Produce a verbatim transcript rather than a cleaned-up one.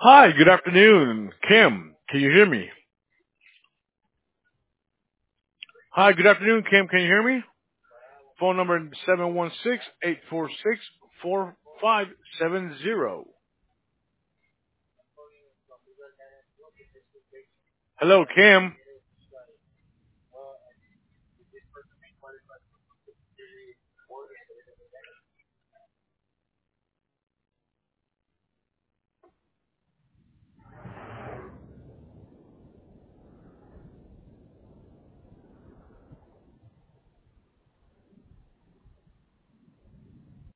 Hi, good afternoon. Kim, can you hear me? Hi, good afternoon, Kim. Can you hear me? Phone number seven one six, eight four six, four five seven zero. Hello, Kim.